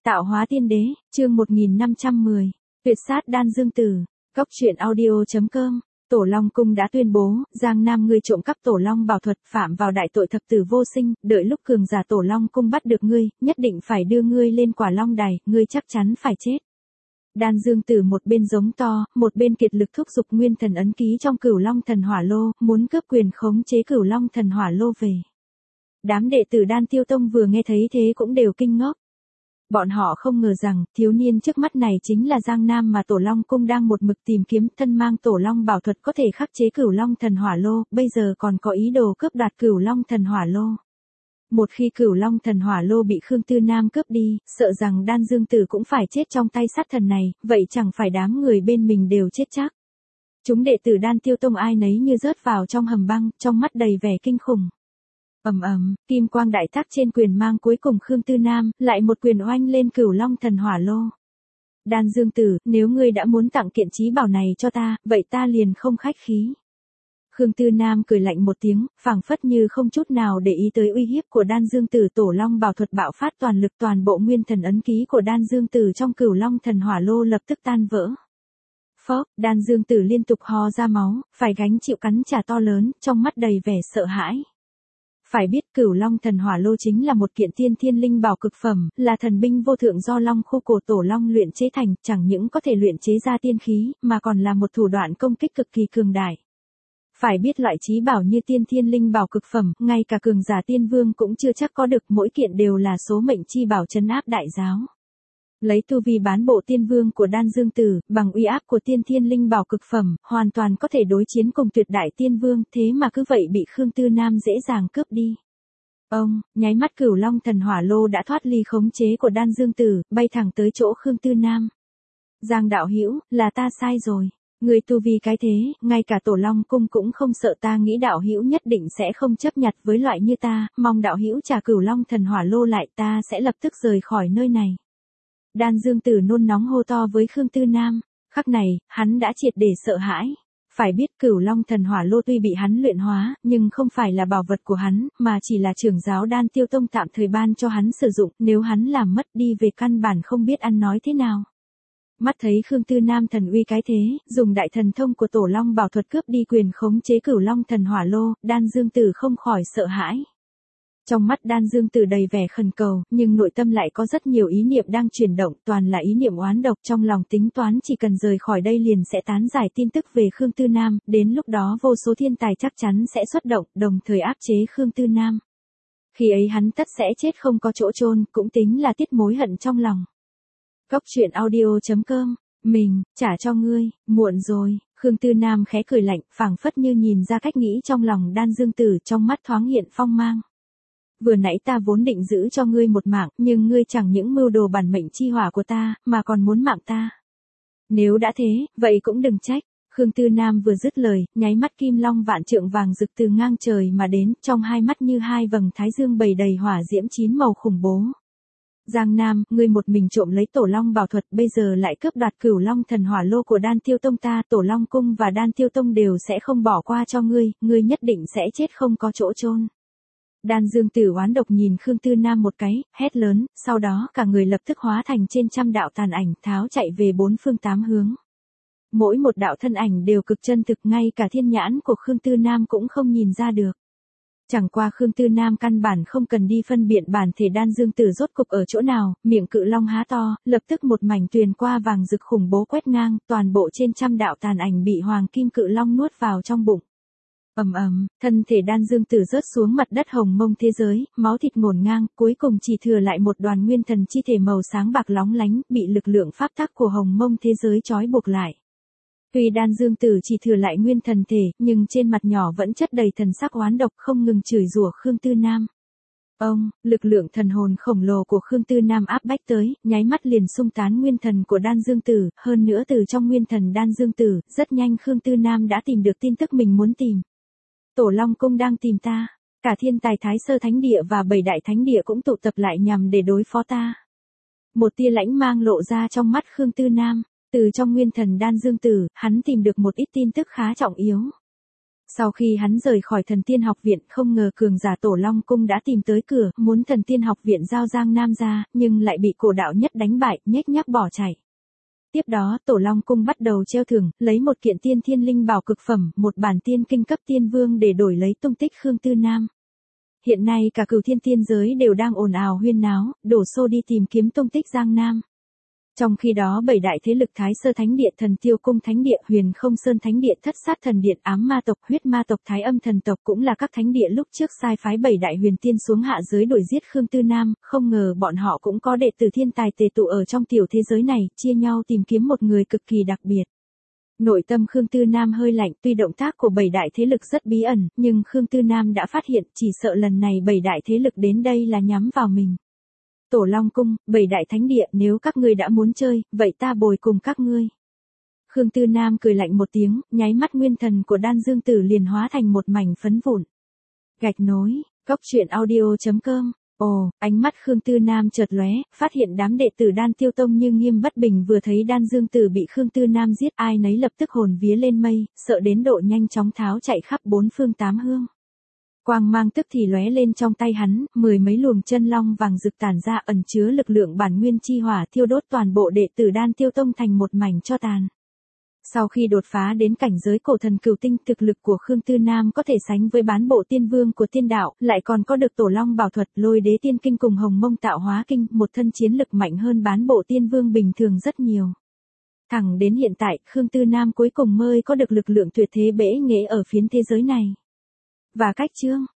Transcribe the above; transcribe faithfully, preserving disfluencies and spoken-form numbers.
Tạo hóa tiên đế, chương một nghìn năm trăm mười. Tuyệt sát đan dương tử. Góc truyện audio.com. Tổ Long Cung đã tuyên bố, Giang Nam ngươi trộm cắp Tổ Long bảo thuật, phạm vào đại tội thập tử vô sinh, đợi lúc cường giả Tổ Long Cung bắt được ngươi, nhất định phải đưa ngươi lên Quả Long đài, ngươi chắc chắn phải chết. Đan Dương Tử một bên giống to, một bên kiệt lực thúc giục nguyên thần ấn ký trong Cửu Long Thần Hỏa Lô, muốn cướp quyền khống chế Cửu Long Thần Hỏa Lô về. Đám đệ tử Đan Tiêu Tông vừa nghe thấy thế cũng đều kinh ngốc. Bọn họ không ngờ rằng, thiếu niên trước mắt này chính là Giang Nam mà Tổ Long Cung đang một mực tìm kiếm, thân mang Tổ Long bảo thuật có thể khắc chế Cửu Long Thần Hỏa Lô, bây giờ còn có ý đồ cướp đoạt Cửu Long Thần Hỏa Lô. Một khi Cửu Long Thần Hỏa Lô bị Khương Tư Nam cướp đi, sợ rằng Đan Dương Tử cũng phải chết trong tay sát thần này, vậy chẳng phải đám người bên mình đều chết chắc. Chúng đệ tử Đan Tiêu Tông ai nấy như rớt vào trong hầm băng, trong mắt đầy vẻ kinh khủng. Ầm ầm, kim quang đại thác trên quyền mang cuối cùng Khương Tư Nam, lại một quyền oanh lên Cửu Long Thần Hỏa Lô. Đan Dương Tử, nếu ngươi đã muốn tặng kiện chí bảo này cho ta, vậy ta liền không khách khí. Khương Tư Nam cười lạnh một tiếng, phảng phất như không chút nào để ý tới uy hiếp của Đan Dương Tử. Tổ Long bảo thuật bạo phát toàn lực, toàn bộ nguyên thần ấn ký của Đan Dương Tử trong Cửu Long Thần Hỏa Lô lập tức tan vỡ. Phốc, Đan Dương Tử liên tục ho ra máu, phải gánh chịu cắn trả to lớn, trong mắt đầy vẻ sợ hãi. Phải biết Cửu Long Thần Hỏa Lô chính là một kiện tiên thiên linh bảo cực phẩm, là thần binh vô thượng do Long Khô cổ Tổ Long luyện chế thành, chẳng những có thể luyện chế ra tiên khí, mà còn là một thủ đoạn công kích cực kỳ cường đại. Phải biết loại chí bảo như tiên thiên linh bảo cực phẩm, ngay cả cường giả tiên vương cũng chưa chắc có được, mỗi kiện đều là số mệnh chi bảo trấn áp đại giáo. Lấy tu vi bán bộ tiên vương của Đan Dương Tử, bằng uy áp của tiên thiên linh bảo cực phẩm, hoàn toàn có thể đối chiến cùng tuyệt đại tiên vương, thế mà cứ vậy bị Khương Tư Nam dễ dàng cướp đi. Ông, nháy mắt Cửu Long Thần Hỏa Lô đã thoát ly khống chế của Đan Dương Tử, bay thẳng tới chỗ Khương Tư Nam. Giang đạo hữu, là ta sai rồi. Người tu vi cái thế, ngay cả Tổ Long Cung cũng không sợ, ta nghĩ đạo hữu nhất định sẽ không chấp nhặt với loại như ta, mong đạo hữu trả Cửu Long Thần Hỏa Lô lại, ta sẽ lập tức rời khỏi nơi này. Đan Dương Tử nôn nóng hô to với Khương Tư Nam, khắc này, hắn đã triệt để sợ hãi. Phải biết Cửu Long Thần Hỏa Lô tuy bị hắn luyện hóa, nhưng không phải là bảo vật của hắn, mà chỉ là trưởng giáo Đan Tiêu Tông tạm thời ban cho hắn sử dụng, nếu hắn làm mất đi về căn bản không biết ăn nói thế nào. Mắt thấy Khương Tư Nam thần uy cái thế, dùng đại thần thông của Tổ Long bảo thuật cướp đi quyền khống chế Cửu Long Thần Hỏa Lô, Đan Dương Tử không khỏi sợ hãi. Trong mắt Đan Dương Tử đầy vẻ khẩn cầu, nhưng nội tâm lại có rất nhiều ý niệm đang chuyển động, toàn là ý niệm oán độc, trong lòng tính toán chỉ cần rời khỏi đây liền sẽ tán giải tin tức về Khương Tư Nam, đến lúc đó vô số thiên tài chắc chắn sẽ xuất động, đồng thời áp chế Khương Tư Nam. Khi ấy hắn tất sẽ chết không có chỗ chôn, cũng tính là tiết mối hận trong lòng. Góc truyện audio.com, mình, trả cho ngươi, muộn rồi. Khương Tư Nam khẽ cười lạnh, phảng phất như nhìn ra cách nghĩ trong lòng Đan Dương Tử, trong mắt thoáng hiện phong mang. Vừa nãy ta vốn định giữ cho ngươi một mạng, nhưng ngươi chẳng những mưu đồ bản mệnh chi hỏa của ta, mà còn muốn mạng ta. Nếu đã thế, vậy cũng đừng trách. Khương Tư Nam vừa dứt lời, nháy mắt kim long vạn trượng vàng rực từ ngang trời mà đến, trong hai mắt như hai vầng thái dương bầy đầy hỏa diễm chín màu khủng bố. Giang Nam, ngươi một mình trộm lấy Tổ Long bảo thuật, bây giờ lại cướp đoạt Cửu Long Thần Hỏa Lô của Đan Tiêu Tông ta, Tổ Long Cung và Đan Tiêu Tông đều sẽ không bỏ qua cho ngươi, ngươi nhất định sẽ chết không có chỗ chôn. Đan Dương Tử oán độc nhìn Khương Tư Nam một cái, hét lớn, sau đó cả người lập tức hóa thành trên trăm đạo tàn ảnh, tháo chạy về bốn phương tám hướng. Mỗi một đạo thân ảnh đều cực chân thực, ngay cả thiên nhãn của Khương Tư Nam cũng không nhìn ra được. Chẳng qua Khương Tư Nam căn bản không cần đi phân biện bản thể Đan Dương Tử rốt cục ở chỗ nào, miệng cự long há to, lập tức một mảnh tuyền qua vàng rực khủng bố quét ngang, toàn bộ trên trăm đạo tàn ảnh bị hoàng kim cự long nuốt vào trong bụng. Ầm ầm, thân thể Đan Dương Tử rớt xuống mặt đất hồng mông thế giới, máu thịt ngổn ngang, cuối cùng chỉ thừa lại một đoàn nguyên thần chi thể màu sáng bạc lóng lánh, bị lực lượng pháp tắc của hồng mông thế giới trói buộc lại. Tuy Đan Dương Tử chỉ thừa lại nguyên thần thể, nhưng trên mặt nhỏ vẫn chất đầy thần sắc oán độc, không ngừng chửi rủa Khương Tư Nam. Ông, lực lượng thần hồn khổng lồ của Khương Tư Nam áp bách tới, nháy mắt liền xung tán nguyên thần của Đan Dương Tử, hơn nữa từ trong nguyên thần Đan Dương Tử, rất nhanh Khương Tư Nam đã tìm được tin tức mình muốn tìm. Tổ Long Cung đang tìm ta, cả thiên tài Thái Sơ Thánh Địa và bảy đại thánh địa cũng tụ tập lại nhằm để đối phó ta. Một tia lãnh mang lộ ra trong mắt Khương Tư Nam, từ trong nguyên thần Đan Dương Tử, hắn tìm được một ít tin tức khá trọng yếu. Sau khi hắn rời khỏi thần tiên học viện, không ngờ cường giả Tổ Long Cung đã tìm tới cửa, muốn thần tiên học viện giao Giang Nam ra, nhưng lại bị cổ đạo nhất đánh bại, nhếch nhác bỏ chạy. Tiếp đó Tổ Long Cung bắt đầu treo thưởng, lấy một kiện tiên thiên linh bảo cực phẩm, một bản tiên kinh cấp tiên vương để đổi lấy tung tích Khương Tư Nam. Hiện nay cả Cửu Thiên tiên giới đều đang ồn ào huyên náo, đổ xô đi tìm kiếm tung tích Giang Nam. Trong khi đó bảy đại thế lực Thái Sơ Thánh Địa, Thần Tiêu Cung Thánh Địa, Huyền Không Sơn Thánh Địa, Thất Sát Thần Điện, Ám Ma Tộc, Huyết Ma Tộc, Thái Âm Thần Tộc cũng là các thánh địa lúc trước sai phái bảy đại huyền tiên xuống hạ giới đuổi giết Khương Tư Nam, không ngờ bọn họ cũng có đệ tử thiên tài tề tụ ở trong tiểu thế giới này, chia nhau tìm kiếm một người cực kỳ đặc biệt. Nội tâm Khương Tư Nam hơi lạnh, tuy động tác của bảy đại thế lực rất bí ẩn, nhưng Khương Tư Nam đã phát hiện, chỉ sợ lần này bảy đại thế lực đến đây là nhắm vào mình. Tổ Long Cung, bảy đại thánh địa, nếu các ngươi đã muốn chơi, vậy ta bồi cùng các ngươi. Khương Tư Nam cười lạnh một tiếng, nháy mắt nguyên thần của Đan Dương Tử liền hóa thành một mảnh phấn vụn. Gạch nối, góc truyện audio chấm com. Ồ, ánh mắt Khương Tư Nam chợt lóe, phát hiện đám đệ tử Đan Tiêu Tông như Nghiêm Bất Bình vừa thấy Đan Dương Tử bị Khương Tư Nam giết, ai nấy lập tức hồn vía lên mây, sợ đến độ nhanh chóng tháo chạy khắp bốn phương tám hướng. Quang mang tức thì lóe lên trong tay hắn, mười mấy luồng chân long vàng rực tản ra, ẩn chứa lực lượng bản nguyên chi hỏa, thiêu đốt toàn bộ đệ tử Đan Tiêu Tông thành một mảnh tro tàn. Sau khi đột phá đến cảnh giới cổ thần cửu tinh, thực lực của Khương Tư Nam có thể sánh với bán bộ tiên vương của tiên đạo, lại còn có được Tổ Long bảo thuật, Lôi Đế tiên kinh cùng Hồng Mông tạo hóa kinh, một thân chiến lực mạnh hơn bán bộ tiên vương bình thường rất nhiều. Thẳng đến hiện tại, Khương Tư Nam cuối cùng mới có được lực lượng tuyệt thế bẽ nghệ ở phiến thế giới này. Và cách chương